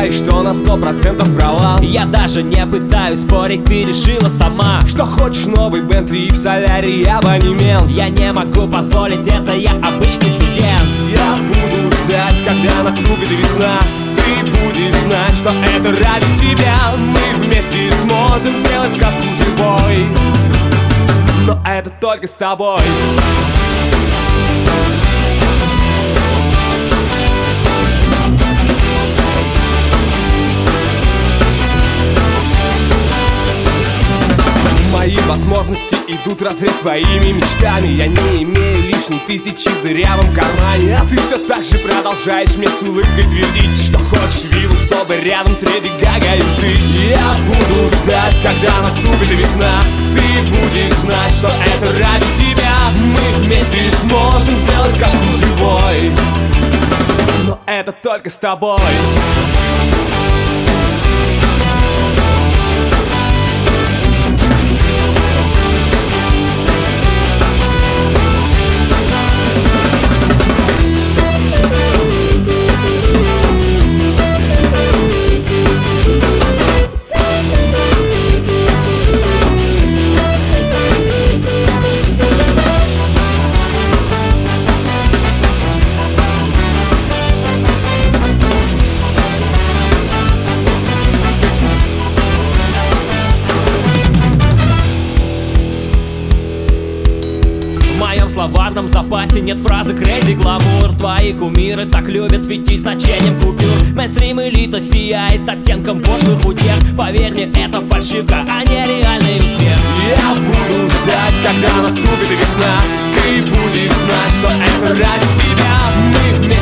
считаешь, что на 100% права. Я даже не пытаюсь спорить, ты решила сама, что хочешь новый Бентли и в солярии абонемент. Я не могу позволить это, я обычный студент. Я буду ждать, когда наступит весна. Ты будешь знать, что это ради тебя. Мы вместе сможем сделать сказку живой, но это только с тобой. Мои возможности идут вразрез с твоими мечтами. Я не имею лишней тысячи в дырявом кармане, а ты все так же продолжаешь мне с улыбкой твердить, что хочешь виллу, чтобы рядом с Леди Гагой жить. Я буду ждать, когда наступит весна. Ты будешь знать, что это ради тебя. Мы вместе сможем сделать сказку живой, но это только с тобой. В словарном запасе нет фразы crazy glamour. Твои кумиры так любят светить значением купюр. Мейнстрим элита сияет оттенком пошлых утех. Поверь мне, это фальшивка, а не реальный успех. Я буду ждать, когда наступит весна. Ты будешь знать, что это ради тебя. Мы вместе